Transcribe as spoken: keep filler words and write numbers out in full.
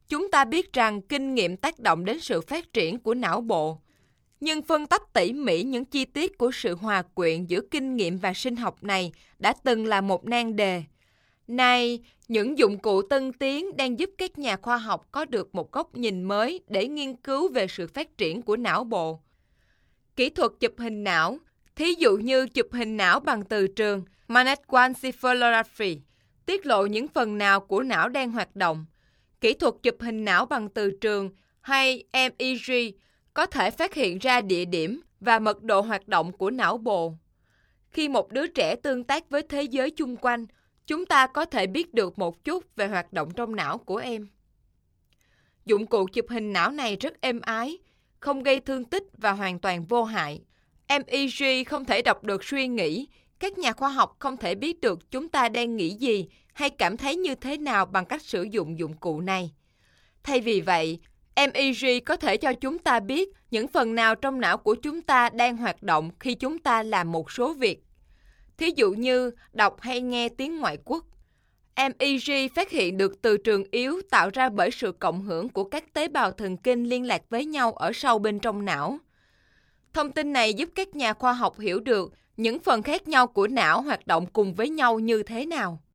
chúng ta biết rằng kinh nghiệm tác động đến sự phát triển của não bộ. Nhưng phân tách tỉ mỉ những chi tiết của sự hòa quyện giữa kinh nghiệm và sinh học này đã từng là một nan đề. Nay, những dụng cụ tân tiến đang giúp các nhà khoa học có được một góc nhìn mới để nghiên cứu về sự phát triển của não bộ. Kỹ thuật chụp hình não, thí dụ như chụp hình não bằng từ trường magnetic encephalography, tiết lộ những phần nào của não đang hoạt động. Kỹ thuật chụp hình não bằng từ trường hay em e giê có thể phát hiện ra địa điểm và mật độ hoạt động của não bộ. Khi một đứa trẻ tương tác với thế giới chung quanh, chúng ta có thể biết được một chút về hoạt động trong não của em. Dụng cụ chụp hình não này rất êm ái, không gây thương tích và hoàn toàn vô hại. em e giê không thể đọc được suy nghĩ, các nhà khoa học không thể biết được chúng ta đang nghĩ gì hay cảm thấy như thế nào bằng cách sử dụng dụng cụ này. Thay vì vậy, em e giê có thể cho chúng ta biết những phần nào trong não của chúng ta đang hoạt động khi chúng ta làm một số việc. Thí dụ như đọc hay nghe tiếng ngoại quốc. em e giê phát hiện được từ trường yếu tạo ra bởi sự cộng hưởng của các tế bào thần kinh liên lạc với nhau ở sâu bên trong não. Thông tin này giúp các nhà khoa học hiểu được những phần khác nhau của não hoạt động cùng với nhau như thế nào.